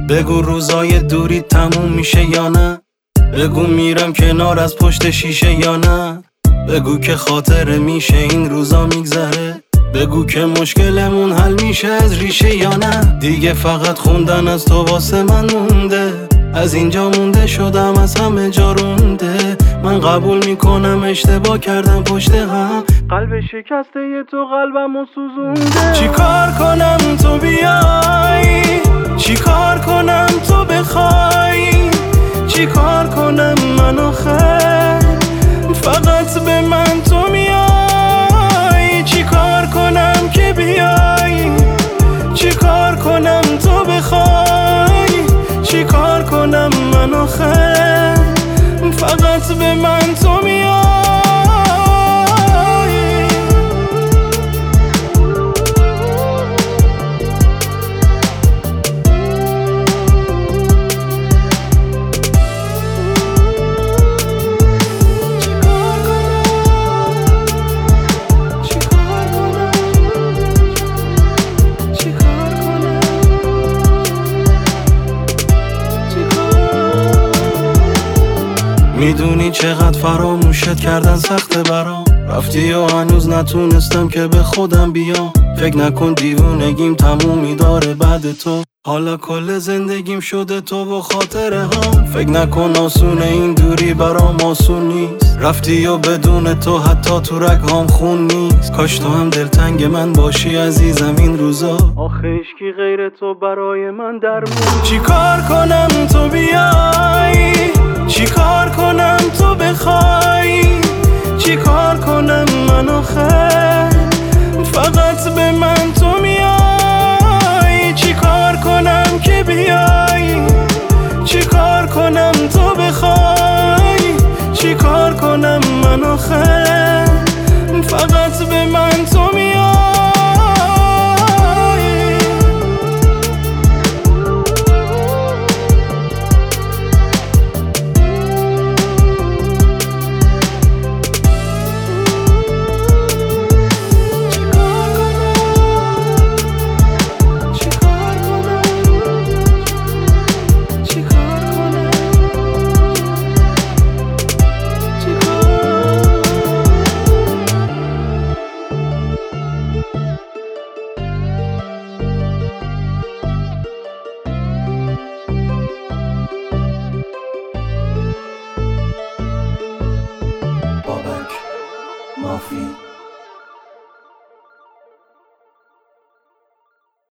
بگو روزای دوری تموم میشه یا نه، بگو میرم کنار از پشت شیشه یا نه، بگو که خاطره میشه این روزا میگذره، بگو که مشکلمون حل میشه از ریشه یا نه. دیگه فقط خوندن از تو واسه من مونده، از اینجا مونده شدم از همه جا رونده. من قبول میکنم اشتباه کردم پشت هم، قلب شکسته ی تو قلبمو سوزونده. چی کار کنم تو بیای، چی کار کنم تو بخوای، چی کار کنم من آخر فقط به من تو میای. چی کار کنم که بیای، چی کار کنم تو بخوای، چی کار کنم من آخر فقط به من تو میای. میدونی چقدر فراموشت کردن سخته برام، رفتی و هنوز نتونستم که به خودم بیام. فکر نکن دیوونگیم تمومی داره بعد تو، حالا کل زندگیم شده تو و خاطره هم. فکر نکن آسونه این دوری برام آسون نیست، رفتی و بدون تو حتی تو رگهام خون نیست. کاش تو هم دلتنگ من باشی عزیزم این روزا، آخه هیچکی غیر تو برای من درمون. چی کار کنم تو بیای، چی کار کنم تو بخوای، چی کار کنم من آخر فقط به من تو میای. چی کار کنم که بیای، چی کار کنم تو بخوای، چی کار کنم من آخر